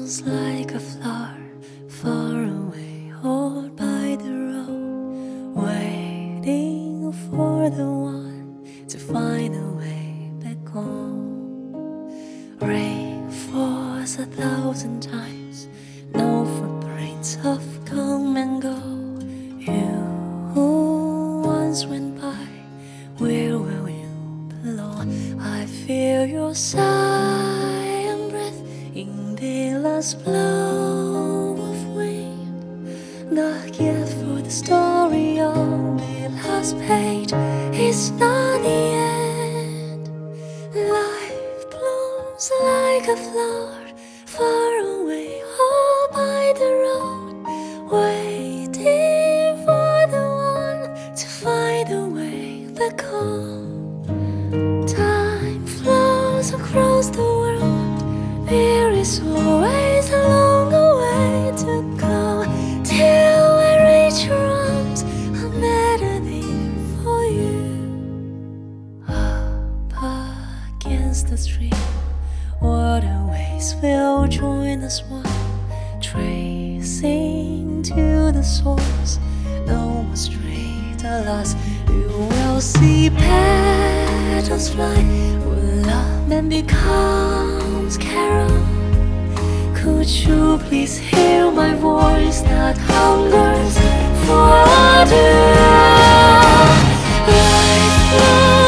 flows like a flower far away, all by the road, waiting for the one to find a way back home. Rain falls 1,000 times, no footprints have come and go. You who once went by, where will you belong? I feel your sigh and breath in the last blow of wind. Not yet, for the story on the last page is not the end. Life blooms like a flower far away, all by the road, waiting for the one to find a way back home. Time flows across the world, there is always a longer way to go, till I reach your arms. I'm better there for you. Up against the stream, waterways will join us one, tracing to the source. No more straight, alas, you will see petals fly where love then becomes carol. Could you please hear my voice that hungers for water? Life flows